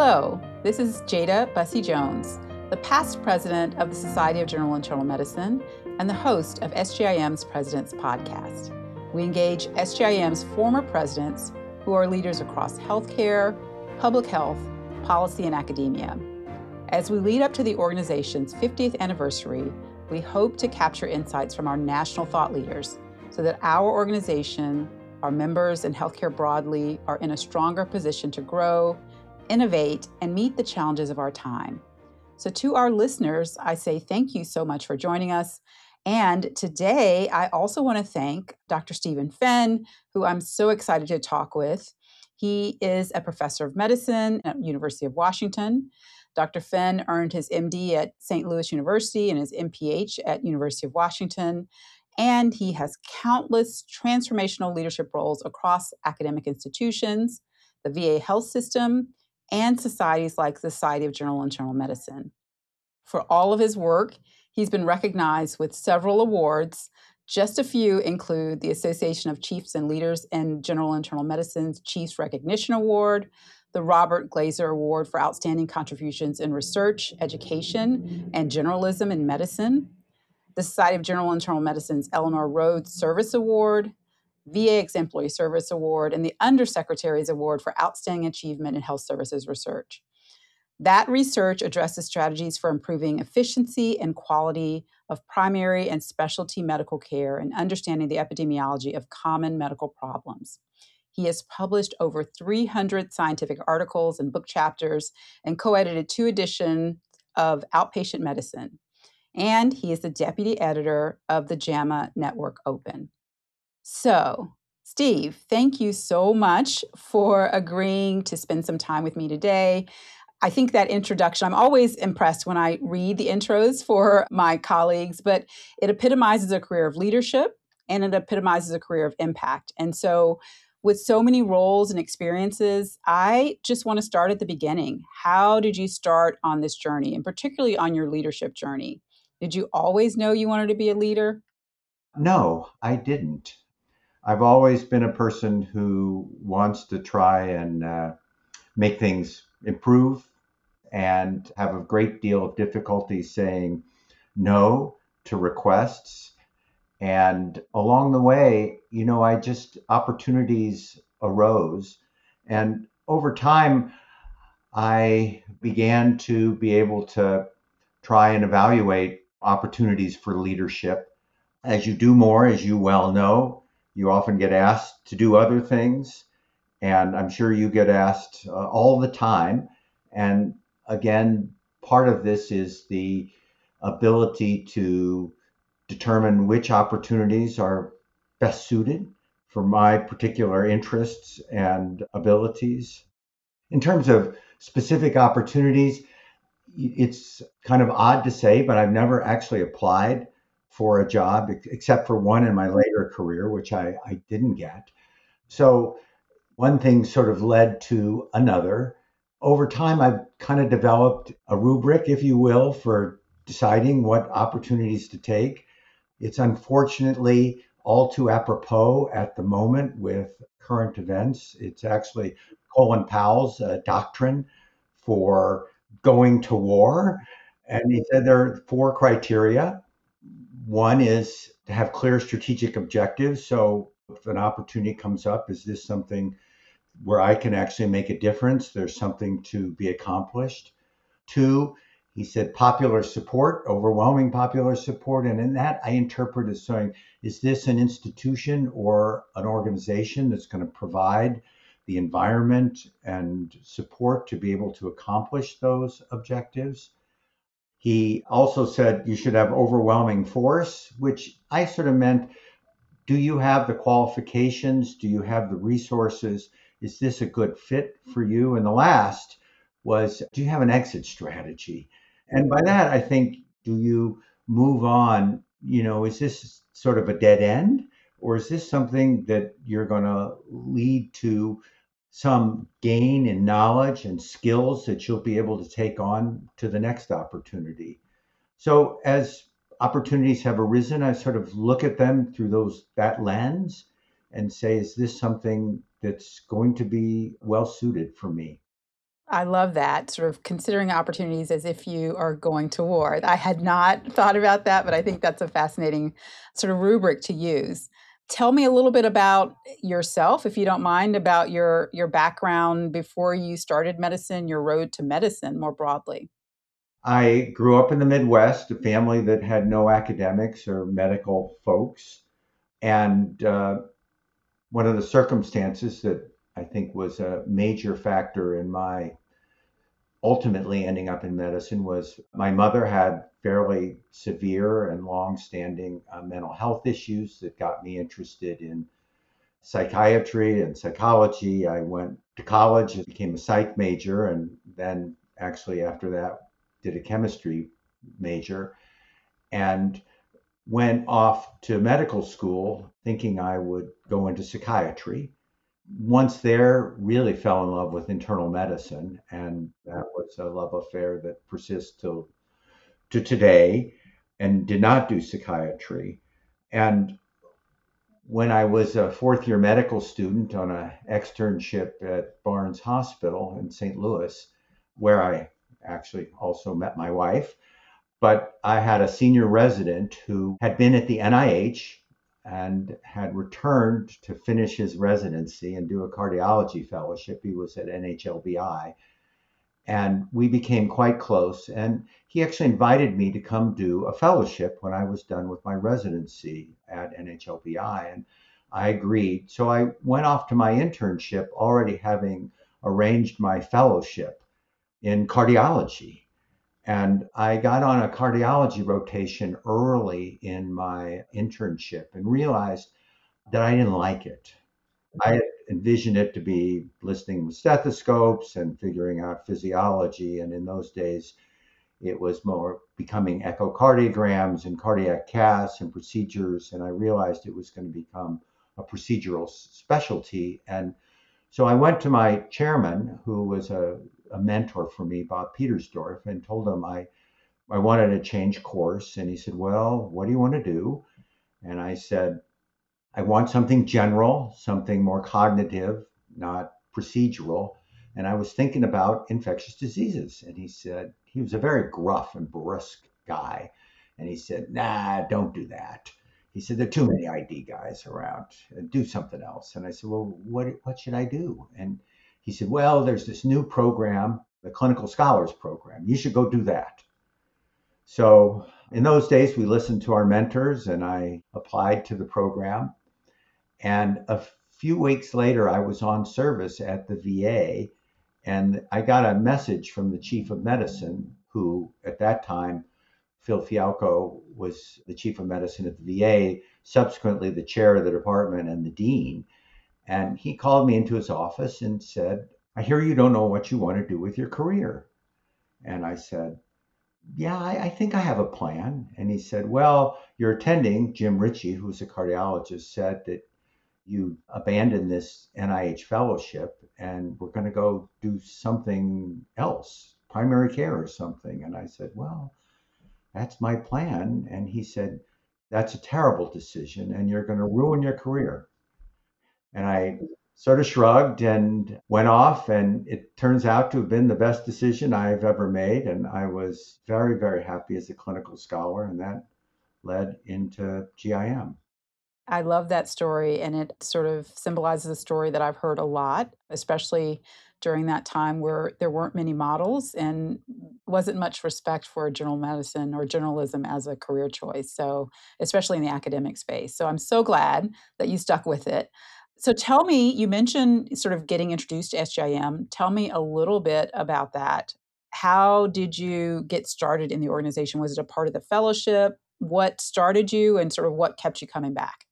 Hello, this is Jada Bussey Jones, the past president of the Society of General Internal Medicine and the host of SGIM's President's Podcast. We engage SGIM's former presidents who are leaders across healthcare, public health, policy, and academia. As we lead up to the organization's 50th anniversary, we hope to capture insights from our national thought leaders so that our organization, our members, and healthcare broadly are in a stronger position to grow, innovate, and meet the challenges of our time. So to our listeners, I say thank you so much for joining us. And today, I also want to thank Dr. Stephen Fenn, who I'm so excited to talk with. He is a professor of medicine at University of Washington. Dr. Fenn earned his MD at St. Louis University and his MPH at University of Washington. And he has countless transformational leadership roles across academic institutions, the VA health system, and societies like the Society of General Internal Medicine. For all of his work, he's been recognized with several awards. Just a few include the Association of Chiefs and Leaders in General Internal Medicine's Chiefs Recognition Award, the Robert Glazer Award for Outstanding Contributions in Research, Education, and Generalism in Medicine, the Society of General Internal Medicine's Eleanor Rhodes Service Award, VA Exemplary Service Award, and the Undersecretary's Award for Outstanding Achievement in Health Services Research. That research addresses strategies for improving efficiency and quality of primary and specialty medical care and understanding the epidemiology of common medical problems. He has published over 300 scientific articles and book chapters and co-edited 2 editions of Outpatient Medicine. And he is the deputy editor of the JAMA Network Open. So, Steve, thank you so much for agreeing to spend some time with me today. I think that introduction, I'm always impressed when I read the intros for my colleagues, but it epitomizes a career of leadership and it epitomizes a career of impact. And so, with so many roles and experiences, I just want to start at the beginning. How did you start on this journey, and particularly on your leadership journey? Did you always know you wanted to be a leader? No, I didn't. I've always been a person who wants to try and make things improve and have a great deal of difficulty saying no to requests. And along the way, I just opportunities arose. And over time, I began to be able to try and evaluate opportunities for leadership. As you do more, as you well know, you often get asked to do other things. And I'm sure you get asked all the time. And again, part of this is the ability to determine which opportunities are best suited for my particular interests and abilities. In terms of specific opportunities, it's kind of odd to say, but I've never actually applied for a job except for one in my later career, which I didn't get. So one thing sort of led to another. Over time, I've kind of developed a rubric, if you will, for deciding what opportunities to take. It's unfortunately all too apropos at the moment with current events. It's actually Colin Powell's doctrine for going to war. And he said there are 4 criteria. One is to have clear strategic objectives. So if an opportunity comes up, is this something where I can actually make a difference? There's something to be accomplished. 2, he said popular support, overwhelming popular support. And in that, I interpret as saying, is this an institution or an organization that's going to provide the environment and support to be able to accomplish those objectives? He also said you should have overwhelming force, which I sort of meant, do you have the qualifications? Do you have the resources? Is this a good fit for you? And the last was, do you have an exit strategy? And by that, I think, do you move on? Is this sort of a dead end? Or is this something that you're going to lead to some gain in knowledge and skills that you'll be able to take on to the next opportunity? So as opportunities have arisen, I sort of look at them through that lens and say, is this something that's going to be well suited for me? I love that, sort of considering opportunities as if you are going to war. I had not thought about that, but I think that's a fascinating sort of rubric to use. Tell me a little bit about yourself, if you don't mind, about your background before you started medicine, your road to medicine more broadly. I grew up in the Midwest, a family that had no academics or medical folks. And one of the circumstances that I think was a major factor in my ultimately ending up in medicine was my mother had fairly severe and long-standing mental health issues that got me interested in psychiatry and psychology. I went to college and became a psych major, and then actually after that did a chemistry major, and went off to medical school thinking I would go into psychiatry. Once there, really fell in love with internal medicine, and that was a love affair that persists to today, and did not do psychiatry. And when I was a fourth year medical student on an externship at Barnes Hospital in St. Louis, where I actually also met my wife, but I had a senior resident who had been at the NIH and had returned to finish his residency and do a cardiology fellowship. He was at NHLBI, and we became quite close. And he actually invited me to come do a fellowship when I was done with my residency at NHLBI, and I agreed. So I went off to my internship already having arranged my fellowship in cardiology. And I got on a cardiology rotation early in my internship and realized that I didn't like it. I envisioned it to be listening with stethoscopes and figuring out physiology. And in those days, it was more becoming echocardiograms and cardiac caths and procedures. And I realized it was going to become a procedural specialty. And so I went to my chairman, who was a mentor for me, Bob Petersdorf, and told him I wanted to change course. And he said, "Well, what do you want to do?" And I said, "I want something general, something more cognitive, not procedural." And I was thinking about infectious diseases. And he said, he was a very gruff and brusque guy. And he said, "Nah, don't do that." He said, "There are too many ID guys around. Do something else." And I said, "Well, what should I do?" And he said, "Well, there's this new program, the Clinical Scholars Program. You should go do that." So in those days, we listened to our mentors, and I applied to the program. And a few weeks later, I was on service at the VA, and I got a message from the chief of medicine, who at that time, Phil Fialco, was the chief of medicine at the VA, subsequently the chair of the department and the dean. And he called me into his office and said, "I hear you don't know what you want to do with your career." And I said, "Yeah, I think I have a plan." And he said, "Well, your attending, Jim Ritchie, who's a cardiologist, said that you abandoned this NIH fellowship and we're going to go do something else, primary care or something." And I said, "Well, that's my plan." And he said, "That's a terrible decision and you're going to ruin your career." And I sort of shrugged and went off, and it turns out to have been the best decision I've ever made. And I was very, very happy as a clinical scholar, and that led into GIM. I love that story, and it sort of symbolizes a story that I've heard a lot, especially during that time where there weren't many models and wasn't much respect for general medicine or journalism as a career choice. So, especially in the academic space. So, I'm so glad that you stuck with it. So, tell me, you mentioned sort of getting introduced to SGIM. Tell me a little bit about that. How did you get started in the organization? Was it a part of the fellowship? What started you and sort of what kept you coming back?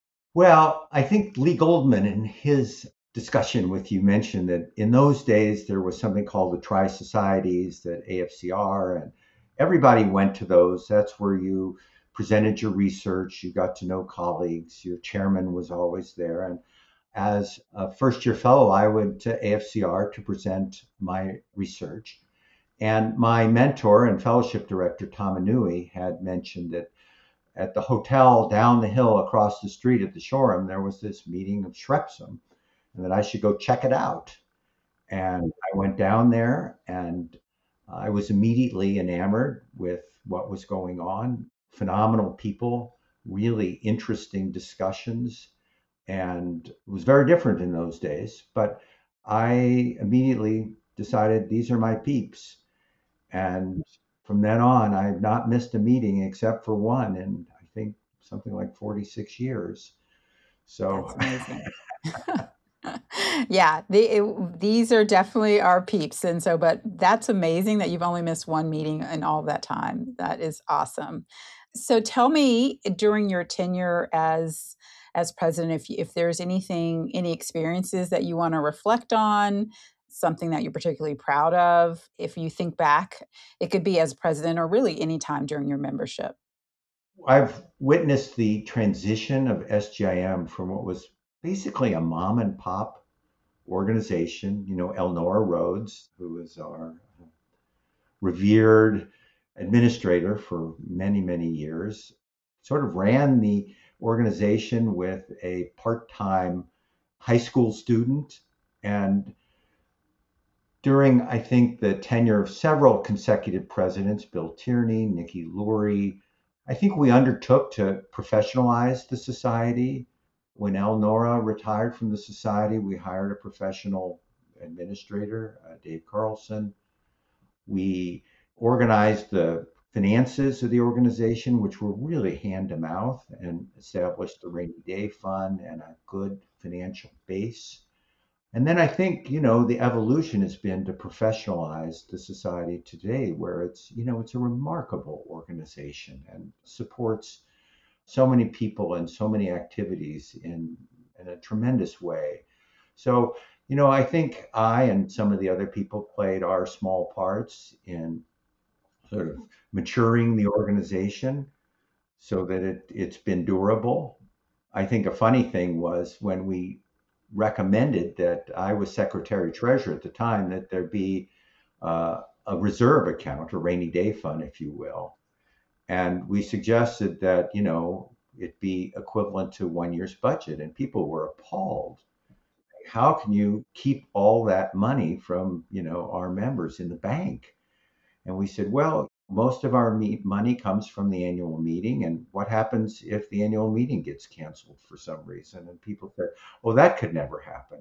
Well, I think Lee Goldman in his discussion with you mentioned that in those days there was something called the Tri Societies, that AFCR, and everybody went to those. That's where you presented your research, you got to know colleagues, your chairman was always there. And as a first year fellow, I went to AFCR to present my research. And my mentor and fellowship director, Tom Inouye, had mentioned that at the hotel down the hill across the street at the Shoreham, there was this meeting of Shrepsum, and that I should go check it out. And I went down there and I was immediately enamored with what was going on. Phenomenal people, really interesting discussions, and it was very different in those days. But I immediately decided these are my peeps. And from then on, I've not missed a meeting except for one in, I think, something like 46 years. That's So, amazing. Yeah, these are definitely our peeps. And so, but that's amazing that you've only missed one meeting in all of that time. That is awesome. So tell me during your tenure as president, if there's anything, any experiences that you want to reflect on, something that you're particularly proud of. If you think back, it could be as president or really any time during your membership. I've witnessed the transition of SGIM from what was basically a mom and pop organization. Elnora Rhodes, who was our revered administrator for many, many years, sort of ran the organization with a part time high school student. And during, I think, the tenure of several consecutive presidents, Bill Tierney, Nikki Lurie, I think we undertook to professionalize the society. When Elnora retired from the society, we hired a professional administrator, Dave Carlson. We organized the finances of the organization, which were really hand to mouth, and established the rainy day fund and a good financial base. And then I think, the evolution has been to professionalize the society today, where it's a remarkable organization and supports so many people and so many activities in a tremendous way. So, I think I and some of the other people played our small parts in sort of maturing the organization so that it's been durable. I think a funny thing was when we recommended that I was secretary treasurer at the time that there be a reserve account, a rainy day fund, if you will. And we suggested that, it be equivalent to 1 year's budget. And people were appalled. How can you keep all that money from, our members in the bank? And we said, well, most of our money comes from the annual meeting. And what happens if the annual meeting gets canceled for some reason? And people said, well, that could never happen.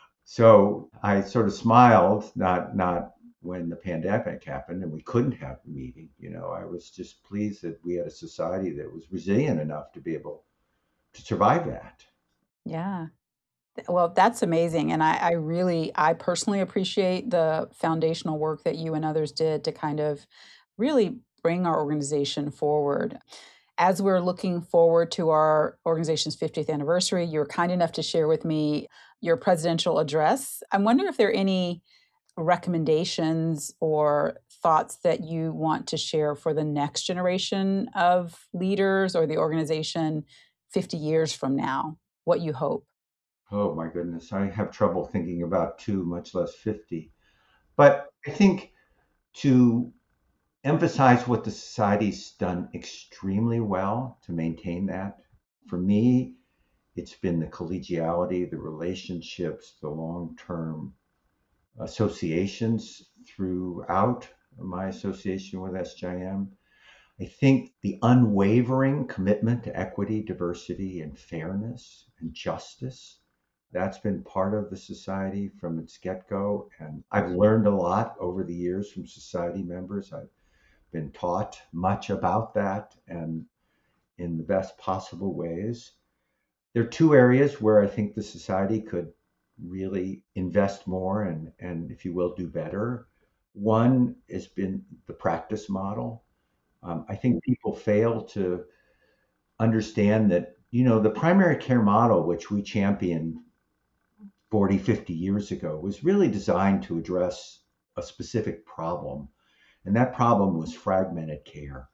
So I sort of smiled, not when the pandemic happened and we couldn't have the meeting. I was just pleased that we had a society that was resilient enough to be able to survive that. Yeah. Well, that's amazing. And I personally appreciate the foundational work that you and others did to kind of really bring our organization forward. As we're looking forward to our organization's 50th anniversary, you were kind enough to share with me your presidential address. I'm wondering if there are any recommendations or thoughts that you want to share for the next generation of leaders or the organization 50 years from now, what you hope. Oh my goodness, I have trouble thinking about two, much less 50. But I think to emphasize what the society's done extremely well to maintain that. For me, it's been the collegiality, the relationships, the long term associations throughout my association with SJM. I think the unwavering commitment to equity, diversity, and fairness and justice. That's been part of the society from its get go. And I've learned a lot over the years from society members. I've been taught much about that and in the best possible ways. There are two areas where I think the society could really invest more and if you will, do better. One has been the practice model. I think people fail to understand that, the primary care model, which we championed 40, 50 years ago, was really designed to address a specific problem. And that problem was fragmented care.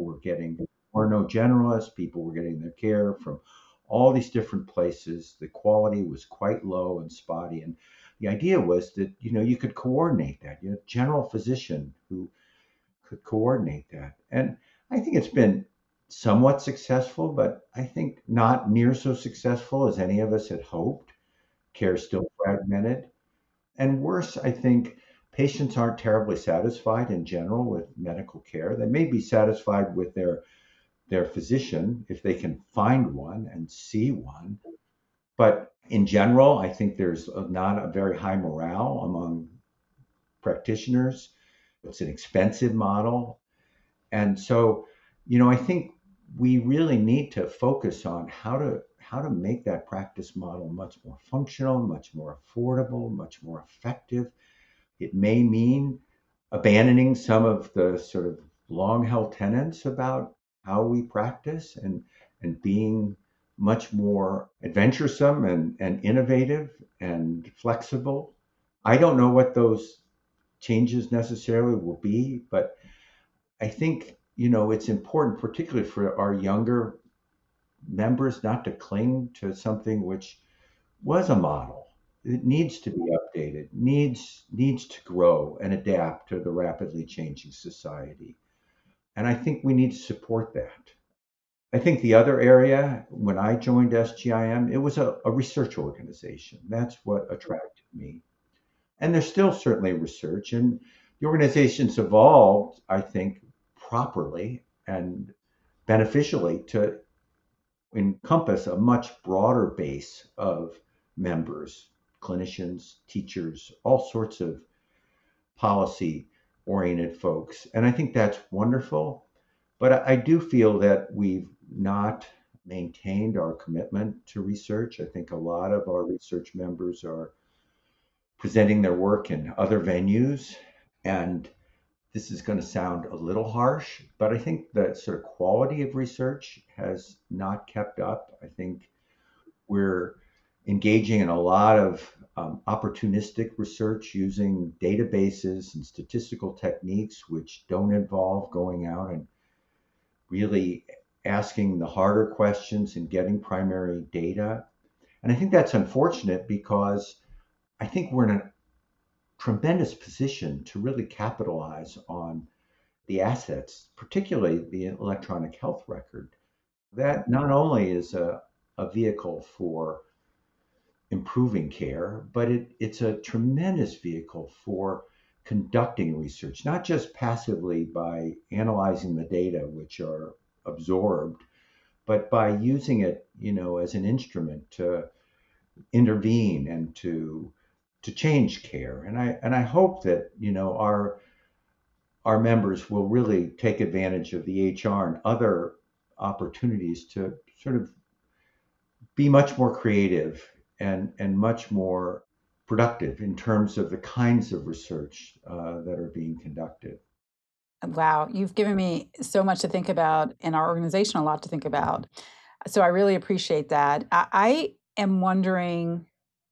Were no generalists, people were getting their care from all these different places. The quality was quite low and spotty. And the idea was that, you could coordinate that. You had a general physician who could coordinate that. And I think it's been somewhat successful, but I think not near so successful as any of us had hoped. Care is still fragmented. And worse, I think patients aren't terribly satisfied in general with medical care. They may be satisfied with their physician if they can find one and see one. But in general, I think there's not a very high morale among practitioners. It's an expensive model. And so, I think we really need to focus on how to make that practice model much more functional, much more affordable, much more effective. It may mean abandoning some of the sort of long held tenets about how we practice and being much more adventuresome and innovative and flexible. I don't know what those changes necessarily will be, but I think, it's important, particularly for our younger members, not to cling to something which was a model. It needs to be updated, needs to grow and adapt to the rapidly changing society. And I think we need to support that. I think the other area, when I joined SGIM, it was a research organization. That's what attracted me. And there's still certainly research, and the organization's evolved, I think, properly and beneficially to encompass a much broader base of members, clinicians, teachers, all sorts of policy oriented folks. And I think that's wonderful. But I do feel that we've not maintained our commitment to research. I think a lot of our research members are presenting their work in other venues. And this is going to sound a little harsh, but I think the sort of quality of research has not kept up. I think we're engaging in a lot of opportunistic research using databases and statistical techniques which don't involve going out and really asking the harder questions and getting primary data. And I think that's unfortunate because I think we're in a tremendous position to really capitalize on the assets, particularly the electronic health record. That not only is a vehicle for improving care, but it's a tremendous vehicle for conducting research, not just passively by analyzing the data which are absorbed, but by using it, as an instrument to intervene and to change care. And I hope that, our members will really take advantage of the HR and other opportunities to sort of be much more creative and much more productive in terms of the kinds of research that are being conducted. Wow, you've given me so much to think about and our organization a lot to think about. So I really appreciate that. I am wondering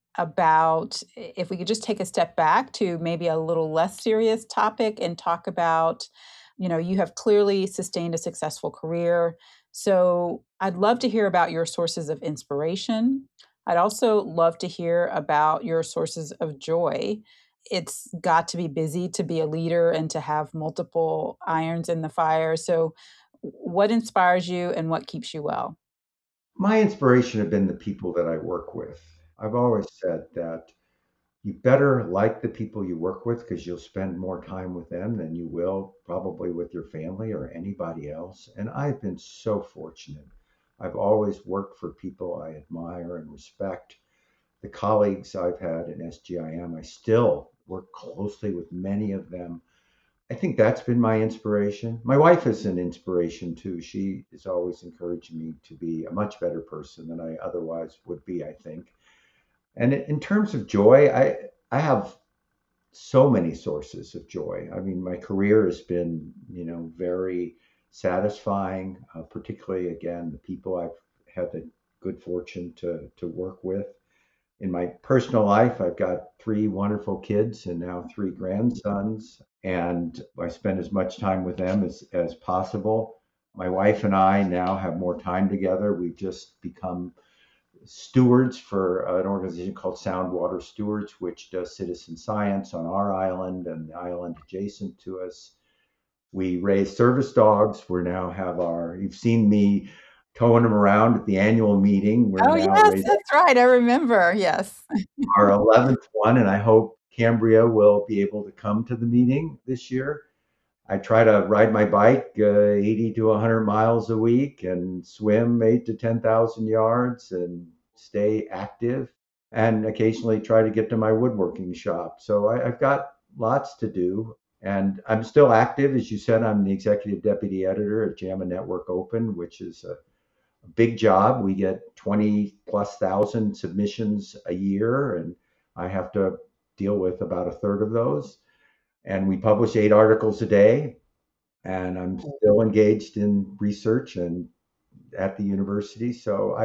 about if we could just take a step back to maybe a little less serious topic and talk about, you have clearly sustained a successful career. So I'd love to hear about your sources of inspiration. I'd also love to hear about your sources of joy. It's got to be busy to be a leader and to have multiple irons in the fire. So, what inspires you and what keeps you well? My inspiration have been the people that I work with. I've always said that you better like the people you work with because you'll spend more time with them than you will probably with your family or anybody else. And I've been so fortunate. I've always worked for people I admire and respect. The colleagues I've had in SGIM, I still work closely with many of them. I think that's been my inspiration. My wife is an inspiration too. She is always encouraging me to be a much better person than I otherwise would be, I think. And in terms of joy, I have so many sources of joy. I mean, my career has been, very satisfying, particularly again, the people I've had the good fortune to work with. In my personal life, I've got three wonderful kids and now three grandsons, and I spend as much time with them as possible. My wife and I now have more time together. We've just become stewards for an organization called Sound Water Stewards, which does citizen science on our island and the island adjacent to us. We raise service dogs. We now have you've seen me towing them around at the annual meeting. We're Oh, now yes, raising that's right. I remember. Yes. our 11th one, and I hope Cambria will be able to come to the meeting this year. I try to ride my bike 80 to 100 miles a week and swim 8 to 10,000 yards and stay active and occasionally try to get to my woodworking shop. So I've got lots to do. And I'm still active. As you said, I'm the executive deputy editor at JAMA Network Open, which is a big job. We get 20 plus thousand submissions a year, and I have to deal with about a third of those. And we publish 8 articles a day, and I'm still engaged in research and at the university. So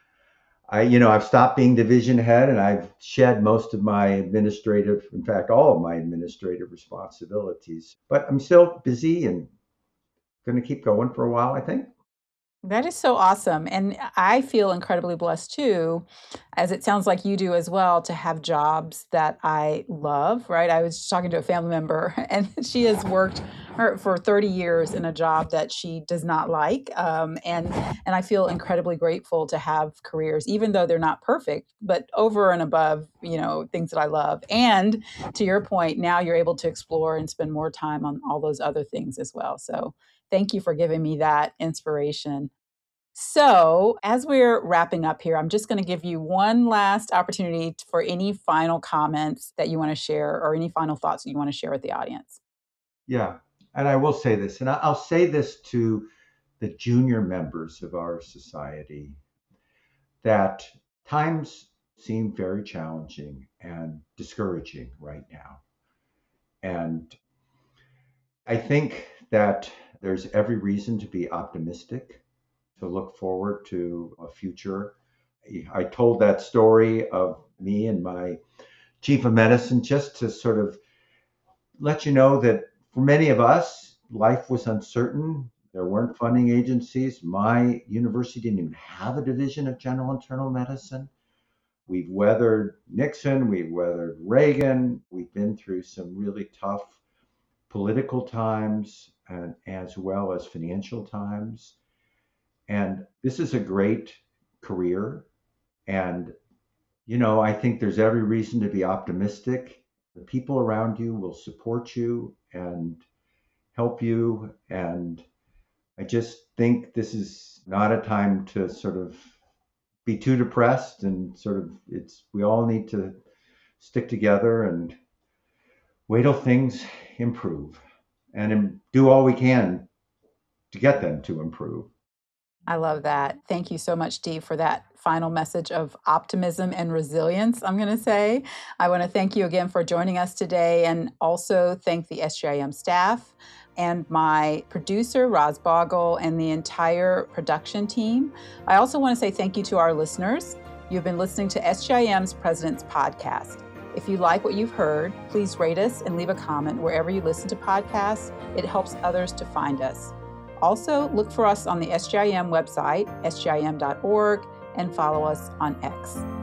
I've stopped being division head, and I've shed most of my administrative, in fact, all of my administrative responsibilities. But I'm still busy and going to keep going for a while, I think. That is so awesome. And I feel incredibly blessed too, as it sounds like you do as well, to have jobs that I love, right? I was just talking to a family member and she has worked for 30 years in a job that she does not like. And I feel incredibly grateful to have careers, even though they're not perfect, but over and above, things that I love. And to your point, now you're able to explore and spend more time on all those other things as well. So thank you for giving me that inspiration. So, as we're wrapping up here, I'm just going to give you one last opportunity for any final comments that you want to share or any final thoughts that you want to share with the audience. Yeah. And I will say this, and I'll say this to the junior members of our society, that times seem very challenging and discouraging right now. And I think that there's every reason to be optimistic, to look forward to a future. I told that story of me and my chief of medicine just to sort of let you know that for many of us, life was uncertain. There weren't funding agencies. My university didn't even have a division of general internal medicine. We've weathered Nixon, we've weathered Reagan, we've been through some really tough political times and as well as financial times. And this is a great career. And, I think there's every reason to be optimistic. The people around you will support you and help you. And I just think this is not a time to sort of be too depressed and we all need to stick together and wait till things improve and do all we can to get them to improve. I love that. Thank you so much, Steve, for that final message of optimism and resilience, I'm going to say. I want to thank you again for joining us today and also thank the SGIM staff and my producer, Roz Boggle, and the entire production team. I also want to say thank you to our listeners. You've been listening to SGIM's President's Podcast. If you like what you've heard, please rate us and leave a comment wherever you listen to podcasts. It helps others to find us. Also, look for us on the SGIM website, sgim.org, and follow us on X.